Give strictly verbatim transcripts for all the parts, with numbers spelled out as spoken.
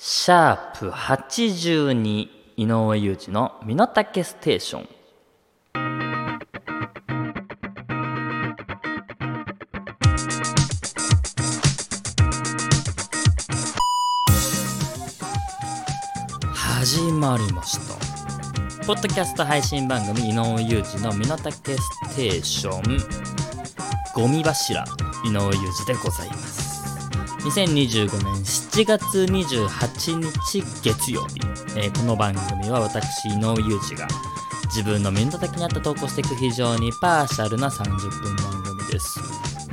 シャープはちじゅうに井上裕二の身の丈ステーション。始まりました。ポッドキャスト配信番組井上裕二の身の丈ステーション、ゴミ柱井上裕二でございます。にせんにじゅうごねんしちがつにじゅうはちにち月曜日、えー、この番組は私井上裕二が自分の身の丈に合った投稿していく非常にパーシャルなさんじゅっぷん番組です。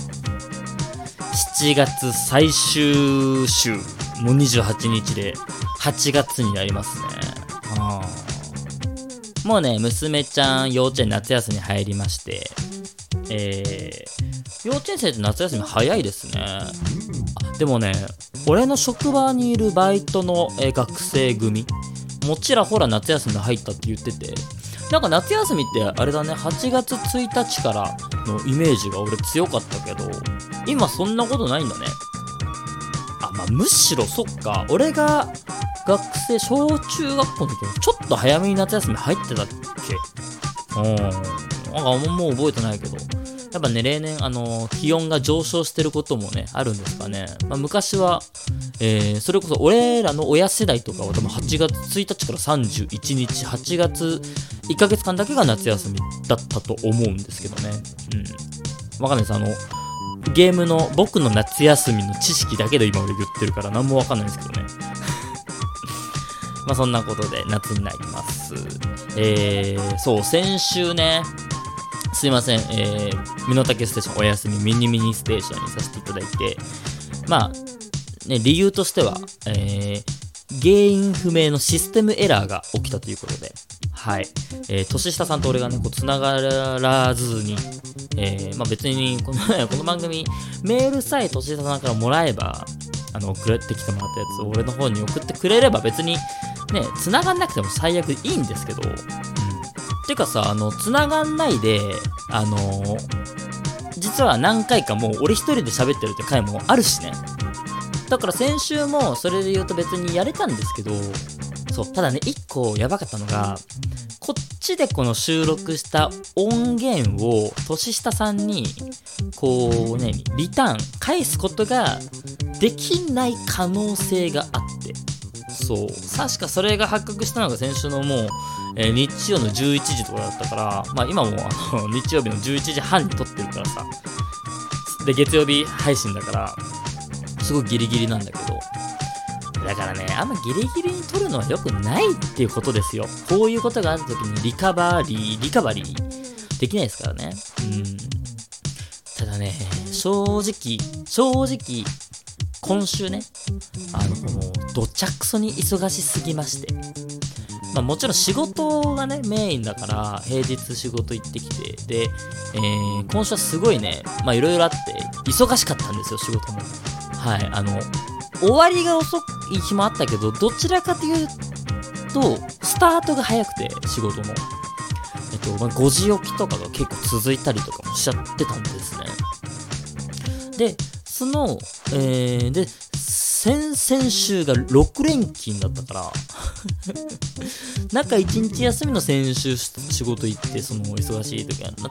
しちがつ最終週、もうにじゅうはちにちではちがつになりますね。あもうね、娘ちゃん幼稚園夏休み入りまして、えー、幼稚園生って夏休み早いですね。でもね、俺の職場にいるバイトの、えー、学生組もちらほら夏休み入ったって言ってて、なんか夏休みってあれだね、はちがつついたちからのイメージが俺強かったけど、今そんなことないんだね。あ、まあむしろそっか、俺が学生小中学校の時にちょっと早めに夏休み入ってたっけ。うん、なんかもう覚えてないけど、やっぱね、例年あのー、気温が上昇してることもねあるんですかね。まあ、昔は、えー、それこそ俺らの親世代とかは多分はちがつついたちからさんじゅういちにち、はちがついっかげつかんだけが夏休みだったと思うんですけどね。うん、わかんないです。あのゲームの僕の夏休みの知識だけで今俺言ってるから何もわかんないですけどね。まあそんなことで夏になります。えー、そう先週ね、すいません、えー、身の丈ステーションお休みミニミニステーションにさせていただいて、まあね、理由としては、えー、原因不明のシステムエラーが起きたということで、はい、えー、年下さんと俺がねこう繋がらずに、えー、まあ別にこのこの番組メールさえ年下さんからもらえば、あの送ってきてもらったやつを俺の方に送ってくれれば別にね繋がんなくても最悪いいんですけど。てかさ、あの繋がんないで、あのー、実は何回かもう俺一人で喋ってるって回もあるしね。だから先週もそれで言うと別にやれたんですけど、そうただね一個やばかったのが、こっちでこの収録した音源を年下さんにこうねリターン返すことができない可能性があって、そう確かそれが発覚したのが先週のもう、えー、日曜のじゅういちじとかだったから、まあ今もあの日曜日のじゅういちじはんに撮ってるからさ、で月曜日配信だからすごいギリギリなんだけど、だからねあんまギリギリに撮るのは良くないっていうことですよ。こういうことがあるときにリカバリーリカバリーできないですからね。うんただね正直正直今週ね、あのもうどちゃくそに忙しすぎまして、まあもちろん仕事がねメインだから平日仕事行ってきて、で、えー、今週はすごいね、まあいろいろあって忙しかったんですよ仕事も。はい、あの終わりが遅い日もあったけど、どちらかというとスタートが早くて仕事の、えっとまあ、ごじ起きとかが結構続いたりとかもしちゃってたんですね。でその、えー、で先々週がろくれん勤だったから中いちにち休みの先週仕事行って、その忙しい時になって、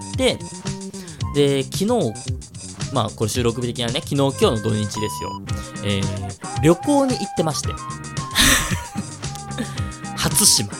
で昨日まあこれ収録日的なね、昨日今日の土日ですよ、えー、旅行に行ってまして初島。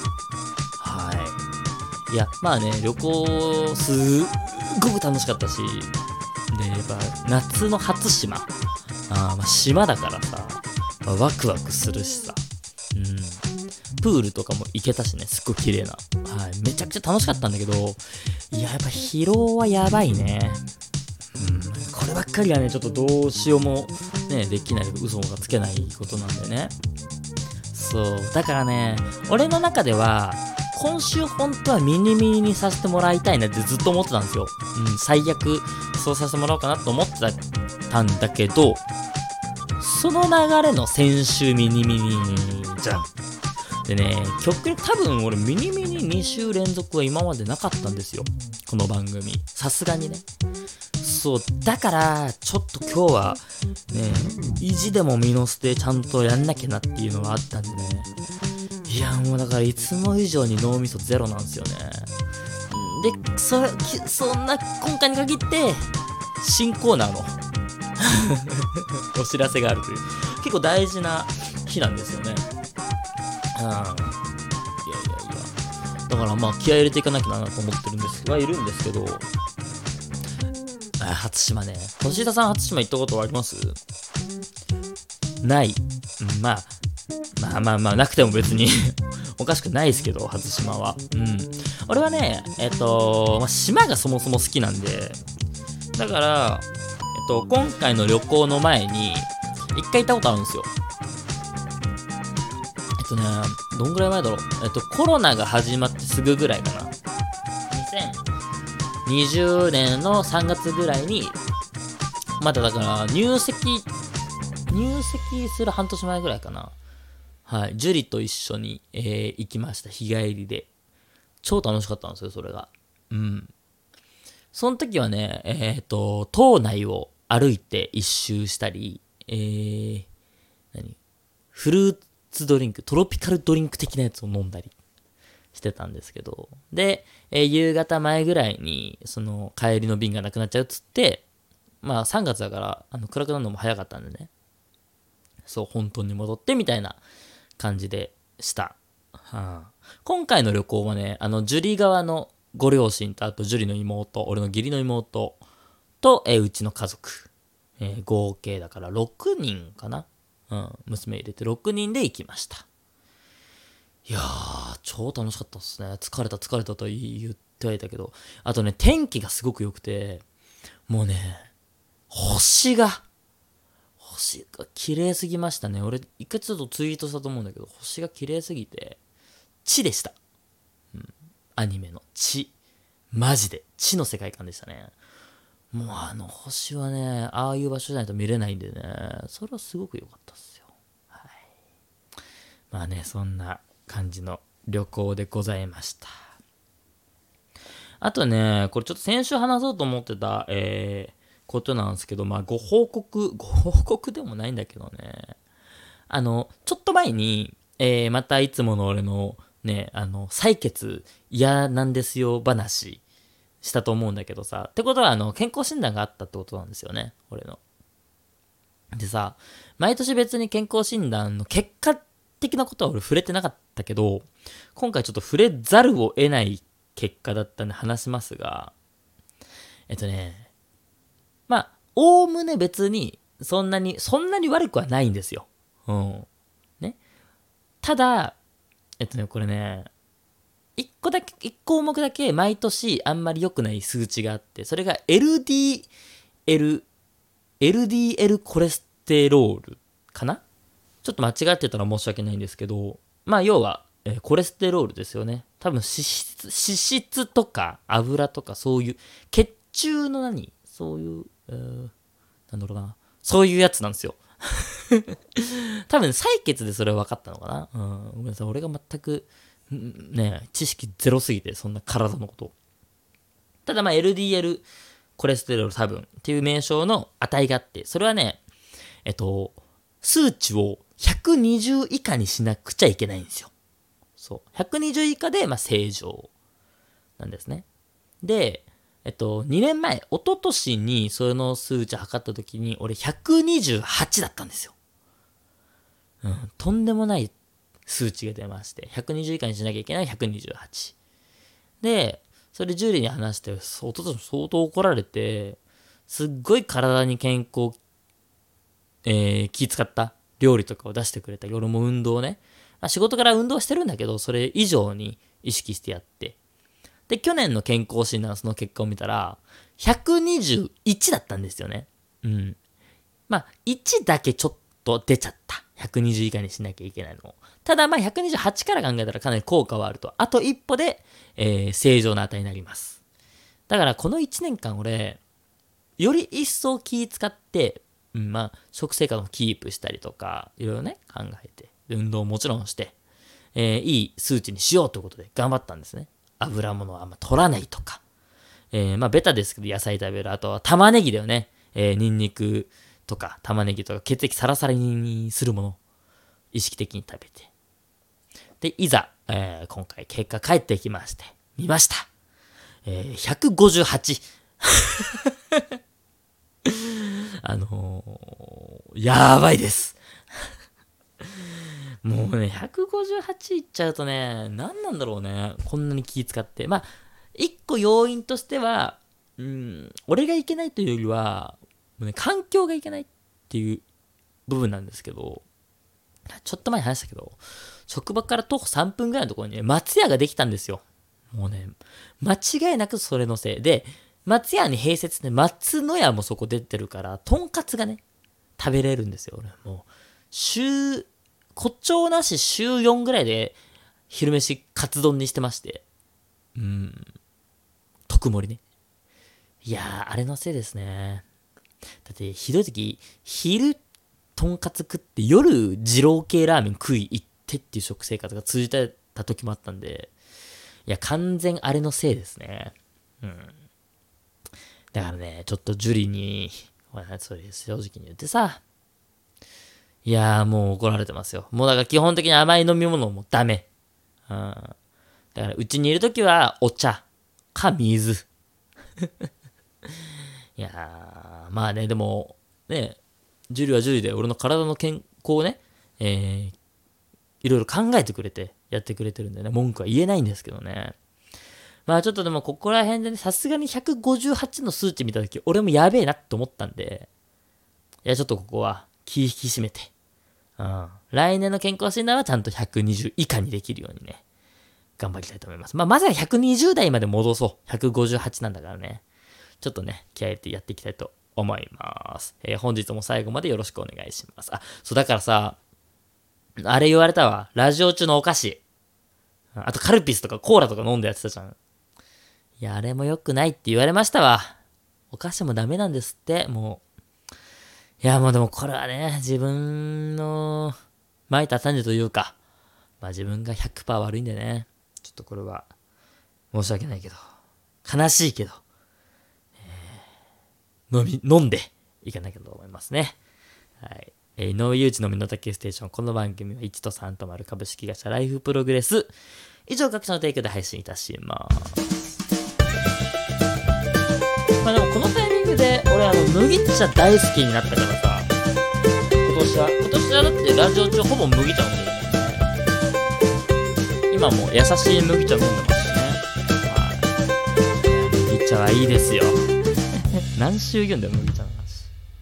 はいいやまあね旅行すっごく楽しかったし、でやっぱ夏の初島、あ、まあ島だからさ、まあ、ワクワクするしさ、うん、プールとかも行けたしね、すっごい綺麗な、はい、めちゃくちゃ楽しかったんだけど、いややっぱ疲労はやばいね。うん、こればっかりはねちょっとどうしようもねできない、嘘がつけないことなんでね。そうだからね俺の中では今週本当はミニミニにさせてもらいたいなってずっと思ってたんですよ。うん、最悪そうさせてもらおうかなと思ってたんだけど、その流れの先週ミニミニじゃん。でね、極力多分俺ミニミニに週連続は今までなかったんですよ、この番組。さすがにね。 そう、だから、ちょっと今日は、ね、意地でも身の捨てちゃんとやんなきゃなっていうのがあったんでね。いや、もうだからいつも以上に脳みそゼロなんですよね。で、それ、そんな今回に限って、新コーナーのお知らせがあるという、結構大事な日なんですよね。うん。いやいやいや。だからまあ気合い入れていかなきゃなと思ってるんですはいるんですけど、あ、初島ね。星田さん初島行ったことはあります？ない。うん、まあ、まあまあまあ、なくても別におかしくないですけど、初島は。うん。俺はね、えっと、まあ、島がそもそも好きなんで、だから、えっと、今回の旅行の前に、一回行ったことあるんですよ。えっとね、どんぐらい前だろう。えっと、コロナが始まってすぐぐらいかな。にせんにじゅうねんのさんがつぐらいに、まだだから入籍、入籍する半年前ぐらいかな。はい。ジュリと一緒に、えー、行きました。日帰りで。超楽しかったんですよ、それが。うん。その時はね、えっと、島内を歩いて一周したり、えー、何フルーツドリンク、トロピカルドリンク的なやつを飲んだりしてたんですけど、で、えー、夕方前ぐらいに、その、帰りの便がなくなっちゃうっつって、まあさんがつだから、あの、暗くなるのも早かったんでね。そう、本当に戻ってみたいな感じでした。はあ、今回の旅行はね、あの、ジュリ側のご両親と、あとジュリの妹、俺の義理の妹と、えー、うちの家族、えー、合計だからろくにんかな。うん、娘入れてろくにんで行きました。いやー、超楽しかったっすね。疲れた疲れたと言ってはいたけど、あとね、天気がすごく良くて、もうね、星が、星が綺麗すぎましたね。俺、一回ちょっとツイートしたと思うんだけど、星が綺麗すぎて、地でした。うん。アニメの地。マジで。地の世界観でしたね。もうあの星はね、ああいう場所じゃないと見れないんでね、それはすごく良かったっすよ。はい。まあね、そんな感じの旅行でございました。あとね、これちょっと先週話そうと思ってた、えー、ことなんですけど、まあご報告、ご報告でもないんだけどね。あの、ちょっと前に、えー、またいつもの俺のね、あの、採血嫌なんですよ話したと思うんだけどさ。ってことは、あの、健康診断があったってことなんですよね。俺の。でさ、毎年別に健康診断の結果的なことは俺触れてなかったけど、今回ちょっと触れざるを得ない結果だったんで話しますが、えっとね、まあ、おおむね別に、そんなに、そんなに悪くはないんですよ。うん。ね。ただ、えっとね、これね、一個だけ、一項目だけ毎年あんまり良くない数値があって、それが エルディーエル、エルディーエル コレステロールかな？ちょっと間違ってたら申し訳ないんですけど、まあ要は、えーコレステロールですよね。多分脂質、脂質とか油とかそういう、血中の何そういう、えー、なんだろうな。そういうやつなんですよ。多分採血でそれは分かったのかな。うん。ごめんなさい。俺が全く、ね、知識ゼロすぎて、そんな体のこと。ただまあ エルディーエル コレステロール多分っていう名称の値があって、それはね、えっと、数値をひゃくにじゅう以下にしなくちゃいけないんですよ。そう。ひゃくにじゅう以下で、まあ正常なんですね。で、えっと、にねんまえ、一昨年にその数値測った時に、俺ひゃくにじゅうはちだったんですよ。うん、とんでもない数値が出まして、ひゃくにじゅう以下にしなきゃいけないひゃくにじゅうはち。で、それジュリーに話して、おととし相当怒られて、すっごい体に健康、えー、気使った料理とかを出してくれたり、俺も運動ね。まあ、仕事から運動してるんだけど、それ以上に意識してやって。で、去年の健康診断、その結果を見たら、ひゃくにじゅういちだったんですよね。うん。まあ、いちだけちょっと出ちゃった。ひゃくにじゅう以下にしなきゃいけないの。ただまあひゃくにじゅうはちから考えたらかなり効果はあると。あと一歩で、えー、正常な値になります。だからこのいちねんかん俺、より一層気使って、うん、まあ食生活をキープしたりとか、いろいろね、考えて、運動ももちろんして、えー、いい数値にしようということで頑張ったんですね。油物はあんま取らないとか、 えー、まあベタですけど野菜食べる。あとは玉ねぎだよね。えー、ニンニクとか玉ねぎとか血液サラサラにするもの。意識的に食べて。で、いざ、えー、今回結果返ってきまして、見ました。えー、ひゃくごじゅうはち。あのー、やばいです。もうね、ひゃくごじゅうはちいっちゃうとね、何なんだろうね。こんなに気使って。まあ、一個要因としては、うん、俺がいけないというよりは、もうね、環境がいけないっていう部分なんですけど、ちょっと前に話したけど、職場から徒歩さんぷんぐらいのところにね、松屋ができたんですよ。もうね、間違いなくそれのせいで、松屋に併設で松の屋もそこ出てるから、とんかつがね、食べれるんですよ。俺もう、週、誇張なし週よんぐらいで、昼飯カツ丼にしてまして。うん。特盛りね。いやー、あれのせいですね。だって、ひどい時、昼、とんかつ食って夜、二郎系ラーメン食い行ってっていう食生活が続いてた時もあったんで、いや、完全あれのせいですね。うん。だからね、ちょっとジュリに、それ正直に言ってさ、いやーもう怒られてますよ。もうだから基本的に甘い飲み物もダメ。うん。だからうちにいるときはお茶か水。いやー、まあね、でも、ね、ジュリはジュリで俺の体の健康をね、えー、いろいろ考えてくれてやってくれてるんでね、文句は言えないんですけどね。まあちょっとでもここら辺でね、さすがにひゃくごじゅうはちの数値見たとき、俺もやべえなって思ったんで、いやちょっとここは気引き締めて、うん。来年の健康診断はちゃんとひゃくにじゅう以下にできるようにね、頑張りたいと思います。まあまずはひゃくにじゅう代まで戻そう。ひゃくごじゅうはちなんだからね。ちょっとね、気合入れてやっていきたいと思います。えー、本日も最後までよろしくお願いします。あ、そうだからさ、あれ言われたわ。ラジオ中のお菓子。あとカルピスとかコーラとか飲んでやってたじゃん。いや、あれも良くないって言われましたわ。お菓子もダメなんですって、もう。いや、もうでもこれはね、自分の、巻いた種というか、まあ自分が ひゃくパーセント 悪いんでね。ちょっとこれは、申し訳ないけど、悲しいけど、えー、飲み、飲んでいかなきゃと思いますね。はい。えー、井上裕二の身の丈ステーション。この番組はいちとさんと丸株式会社ライフプログレス。以上各社の提供で配信いたします。まあでもこのタイミングで俺あの麦茶大好きになったからさ、今年は今年はだってラジオ中ほぼ麦茶飲んでるもんね。今も優しい麦茶飲んでますよね。はい。麦茶はいいですよ。何週言うんだよ麦茶の話。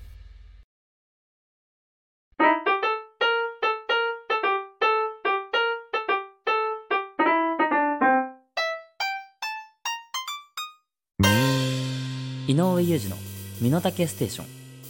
井上裕二の身の丈ステーション。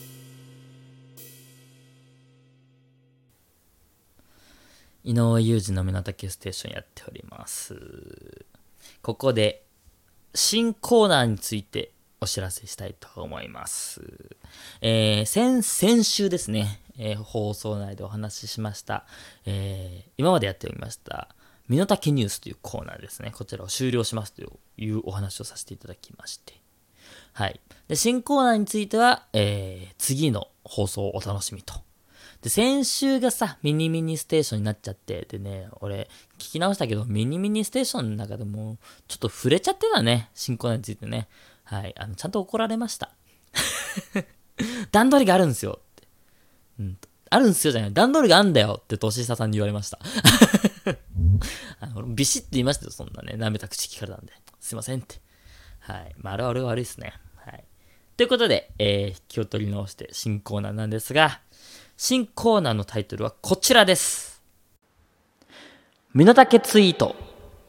井上裕二の身の丈ステーションやっております。ここで新コーナーについてお知らせしたいと思います。えー、先、先週ですね、えー、放送内でお話ししました、えー、今までやっておりました身の丈ニュースというコーナーですね。こちらを終了しますというお話をさせていただきまして、はい。で、新コーナーについては、えー、次の放送をお楽しみと。で、先週がさ、ミニミニステーションになっちゃって、でね、俺、聞き直したけど、ミニミニステーションの中でも、ちょっと触れちゃってたね。新コーナーについてね。はい。あの、ちゃんと怒られました。段取りがあるんですよって。うん。あるんすよじゃない。段取りがあるんだよって、年下さんに言われました。あのビシッて言いましたよ、そんなね。舐めた口聞かれたんで。すいませんって。はい。まあ、あれは俺が悪いっすね。はい。ということで、えー、気を取り直して新コーナーなんですが、新コーナーのタイトルはこちらです。身の丈ツイート。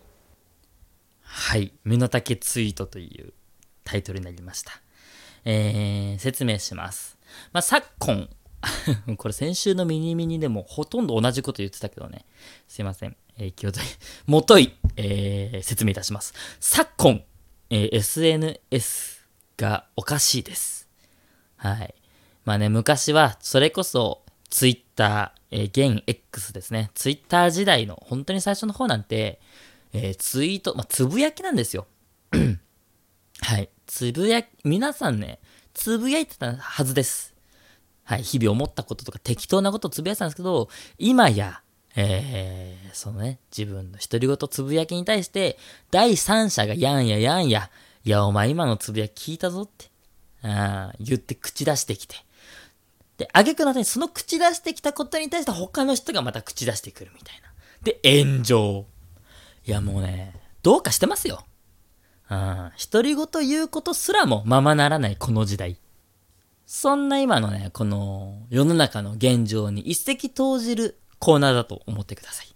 はい。身の丈ツイートというタイトルになりました。えー、説明します。まあ、昨今、これ先週のミニミニでもほとんど同じこと言ってたけどね。すいません。えー、気を取り、もとい、えー、説明いたします。昨今、えー、エスエヌエス がおかしいです。はい。まあね、昔はそれこそツイッター、えー、現 X ですね。ツイッター時代の本当に最初の方なんて、えー、ツイート、まあ、つぶやきなんですよ。 はい。つぶや、皆さんね、つぶやいてたはずです。はい。日々思ったこととか適当なことをつぶやいてたんですけど、今や、えー、そのね、自分の独り言つぶやきに対して、第三者がやんややんや、いや、お前今のつぶやき聞いたぞって、あ言って口出してきて。で、挙句の後にその口出してきたことに対して他の人がまた口出してくるみたいな。で、炎上。いや、もうね、どうかしてますよ。うん。独り言言うことすらもままならないこの時代。そんな今のね、この世の中の現状に一石投じるコーナーだと思ってください。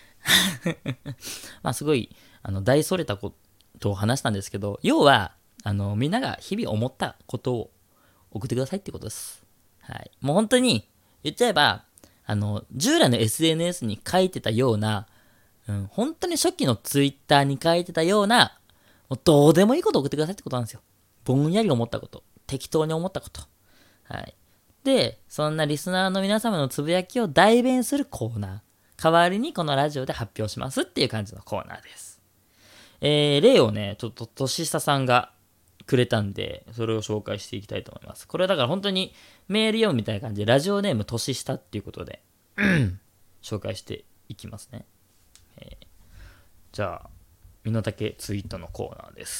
まあすごい、あの、大それたことを話したんですけど、要は、あの、みんなが日々思ったことを送ってくださいってことです。はい。もう本当に、言っちゃえば、あの、従来の エスエヌエス に書いてたような、うん、本当に初期の Twitter に書いてたような、もうどうでもいいことを送ってくださいってことなんですよ。ぼんやり思ったこと。適当に思ったこと。はい。で、そんなリスナーの皆様のつぶやきを代弁するコーナー。代わりにこのラジオで発表しますっていう感じのコーナーです。えー、例をね、ちょっと年下さんがくれたんで、それを紹介していきたいと思います。これはだから本当にメール読むみたいな感じで、ラジオネーム年下っていうことで、紹介していきますね。えー、じゃあ、身の丈ツイートのコーナーです。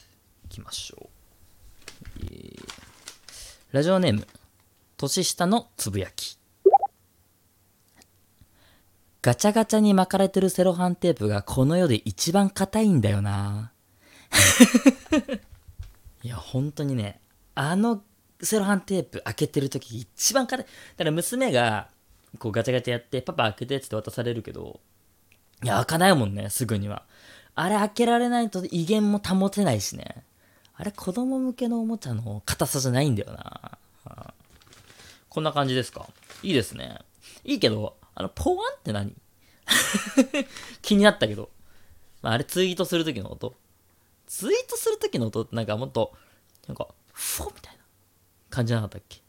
いきましょう。えー、ラジオネーム、年下のつぶやき。ガチャガチャに巻かれてるセロハンテープがこの世で一番硬いんだよな。いや、本当にね、あのセロハンテープ開けてる時一番硬い。だから娘がこうガチャガチャやって、パパ開けてって渡されるけど、いや、開かないもんね、すぐには。あれ開けられないと威厳も保てないしね。あれ子供向けのおもちゃの硬さじゃないんだよな。はあ、こんな感じですか。いいですね。いいけど、あの、ポワンって何気になったけど。まあ、あれツイートするときの音。ツイートするときの音ってなんかもっと、なんか、フォみたいな感じじゃなかったっけ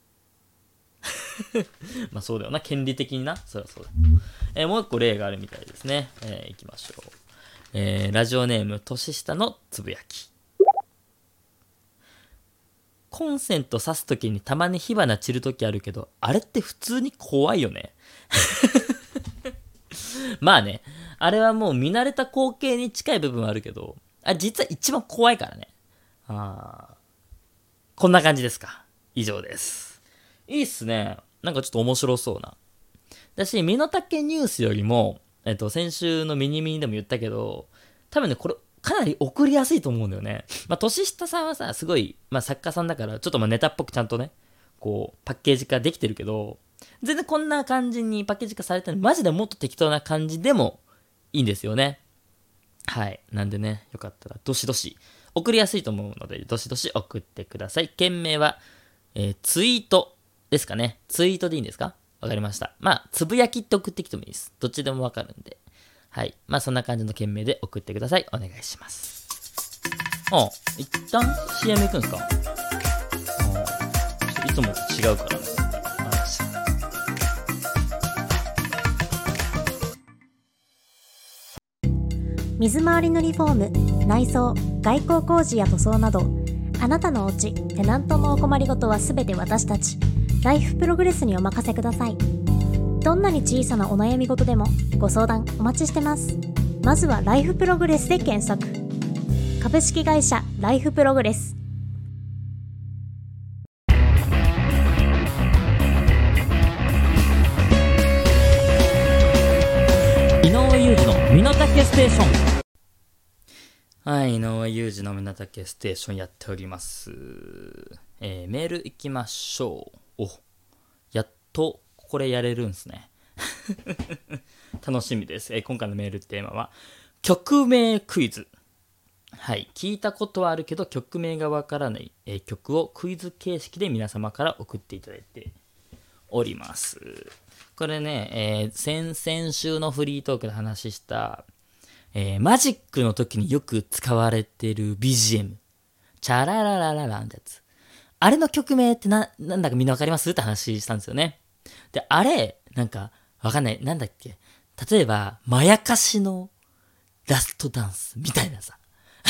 まあそうだよな。権利的にな。そりゃそうだ。えー、もう一個例があるみたいですね。えー、いきましょう。えー、ラジオネーム、年下のつぶやき。コンセント挿すときにたまに火花散るときあるけど、あれって普通に怖いよね。まあね、あれはもう見慣れた光景に近い部分はあるけど、あれ実は一番怖いからね。あこんな感じですか。以上です。いいっすね。なんかちょっと面白そうな。だし、身の丈ニュースよりも、えっと、先週のミニミニでも言ったけど、多分ね、これ、かなり送りやすいと思うんだよね。まあ、年下さんはさ、すごい、まあ、作家さんだから、ちょっとまあネタっぽくちゃんとね、こう、パッケージ化できてるけど、全然こんな感じにパッケージ化されてる、マジでもっと適当な感じでもいいんですよね。はい。なんでね、よかったら、どしどし、送りやすいと思うので、どしどし送ってください。件名は、えー、ツイートですかね。ツイートでいいんですか？わかりました。まあ、つぶやきって送ってきてもいいです。どっちでもわかるんで。はい。まあ、そんな感じの件名で送ってください。お願いします。ああ、一旦 シーエム 行くんですか？ああ、いつもと違うからね。あ水回りのリフォーム、内装、外交工事や塗装など、あなたのお家、テナントのお困りごとはすべて私たち、ライフプログレスにお任せください。どんなに小さなお悩み事でもご相談お待ちしてます。まずはライフプログレスで検索。株式会社ライフプログレス。 井上裕二の身の丈ステーション。はい、井上裕二の身の丈ステーションやっております。えー、メールいきましょう。お、やっとこれやれるんすね。楽しみです、えー。今回のメールテーマは曲名クイズ。はい、聞いたことはあるけど曲名がわからない、えー、曲をクイズ形式で皆様から送っていただいております。これね、えー、先々週のフリートークで話した、えー、マジックの時によく使われてる ビージーエム。チャララララランってやつ。あれの曲名ってな、なんだかみんなわかりますって話したんですよね。で、あれ、なんか、わかんない。なんだっけ。例えば、まやかしのラストダンスみたいなさ。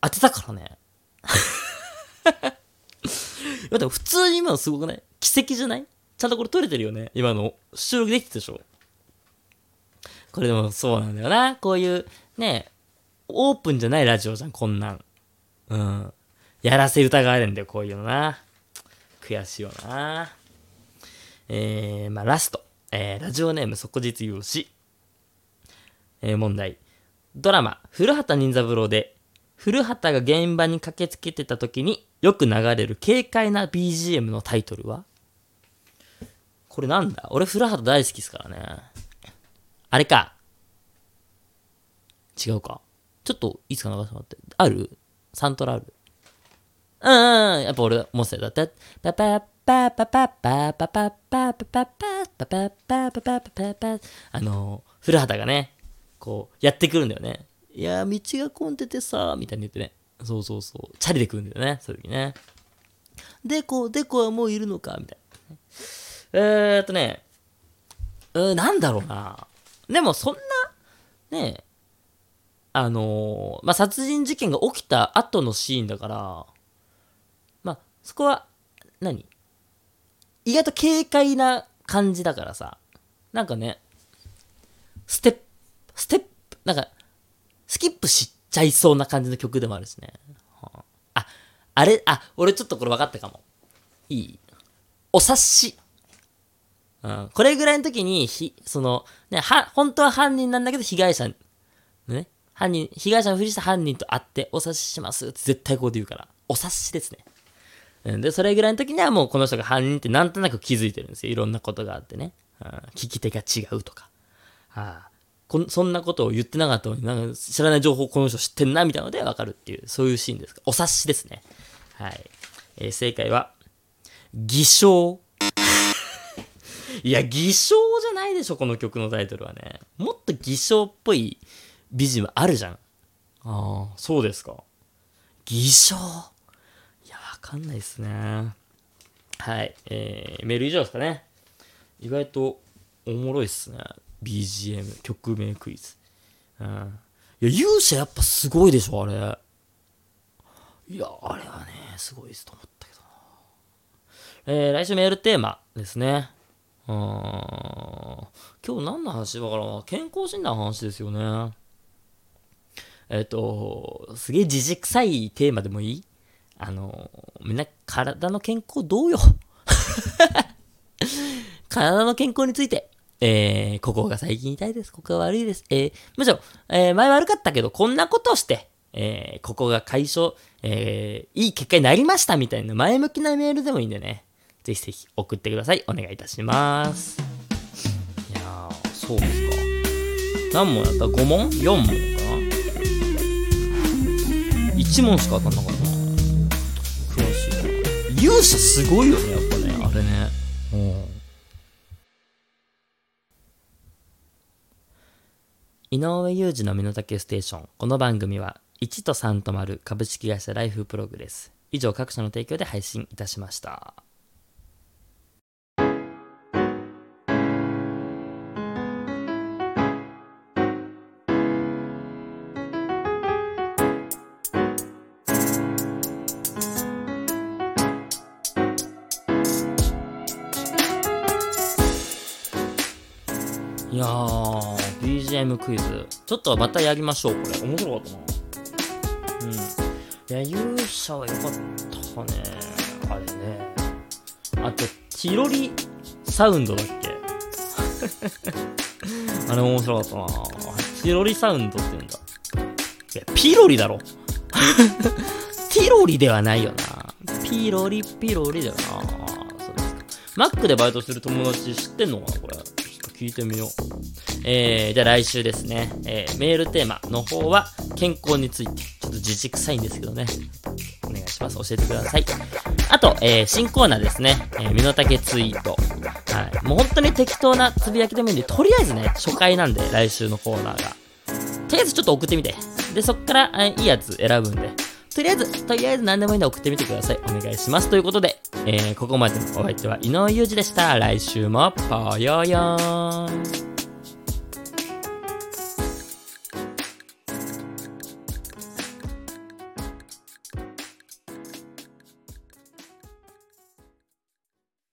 当てたからね。いやでも普通に今のすごくない？奇跡じゃない？ちゃんとこれ撮れてるよね。今の収録できてたでしょ。これでもそうなんだよな。こういうね、オープンじゃないラジオじゃん、こんなん。うん。やらせ疑われるんだよ、こういうのな。悔しいよな。えー、まあラスト。えー、ラジオネーム即日有志。えー、問題。ドラマ、古畑任三郎で、古畑が現場に駆けつけてた時によく流れる軽快な ビージーエム のタイトルは？これなんだ？俺古畑大好きですからね。あれか。違うか。ちょっといつか流してもらって。ある？サントラある？うんうんうん。やっぱ俺、もうさ、だって、パパッパーパパッパーパパッパーパパッパーパパッパーパパッパーパパッあの、古畑がね、こう、やってくるんだよね。いやー、道が混んでてさー、みたいに言ってね。そうそうそう。チャリで来るんだよね、そういう時ね。でこ、でこはもういるのかみたいな。えーっとね、うー、なんだろうな。でもそんな、ね、あのー、まあ、殺人事件が起きた後のシーンだから、まあ、そこは、何？意外と軽快な感じだからさ、なんかね、ステップ、ステップ、なんか、スキップしちゃいそうな感じの曲でもあるしね。はあ、あ、あれ、あ、俺ちょっとこれ分かったかも。いい？お察し。うん、これぐらいの時に、ひ、その、ね、は、本当は犯人なんだけど、被害者、ね、犯人、被害者のふりした犯人と会って、お察ししますって絶対こうで言うから。お察しですね。うん、で、それぐらいの時にはもうこの人が犯人ってなんとなく気づいてるんですよ。いろんなことがあってね。うん、聞き手が違うとか。はあ、こそんなことを言ってなかったのに、なんか知らない情報をこの人知ってんなみたいなので分かるっていう、そういうシーンですか。お察しですね。はい。えー、正解は、偽証。いや、偽証じゃないでしょ、この曲のタイトルはね。もっと偽証っぽいビジムあるじゃん。ああ、そうですか。偽証。いや、わかんないっすね。はい。えー、メール以上ですかね。意外とおもろいっすね。ビージーエム、曲名クイズ。うん。いや、勇者やっぱすごいでしょ、あれ。いや、あれはね、すごいですと思ったけどな。えー、来週メールテーマですね。うーん。今日何の話だからな。健康診断の話ですよね。えっと、すげえじじくさいテーマでもいい？あの、みんな体の健康どうよ。体の健康について。えー、ここが最近痛いです。ここが悪いです。えー、むしろ、えー、前悪かったけど、こんなことをして、えー、ここが解消、えー、いい結果になりましたみたいな前向きなメールでもいいんでね。ぜひぜひ送ってください。お願いいたします。いやー、そうですか。何問やった？ ご 問 ?よん 問かな？ いち 問しか当たんなかったな。悔しいな。勇者すごいよね、やっぱね、あれね。うん。井上裕二の身の丈ステーション。この番組はいちとさんと丸株式会社ライフプログレス。以上各社の提供で配信いたしました。いやー、ビージーエム クイズ。ちょっとまたやりましょう、これ。面白かったな。うん。いや、勇者は良かったね。あれね。あと、ティロリサウンドだっけ？あれ面白かったな。ティロリサウンドって言うんだ。いや、ピロリだろ。ティロリではないよな。ピロリ、ピロリだよな。そうですか。マックでバイトする友達知ってんのかな、これ。聞いてみよう。えー、じゃあ来週ですね、えー、メールテーマの方は健康について。ちょっとじじくさいんですけどね。お願いします。教えてください。あと、えー、新コーナーですね。えー、身の丈ツイート。はい。もう本当に適当なつぶやきでもいいんで、とりあえずね、初回なんで、来週のコーナーが。とりあえずちょっと送ってみて。で、そっから、えー、いいやつ選ぶんで。とりあえず、とりあえず何でもいいんで送ってみてください。お願いします。ということで、えー、ここまでのお相手は井上裕二でした。来週もぽよよーん。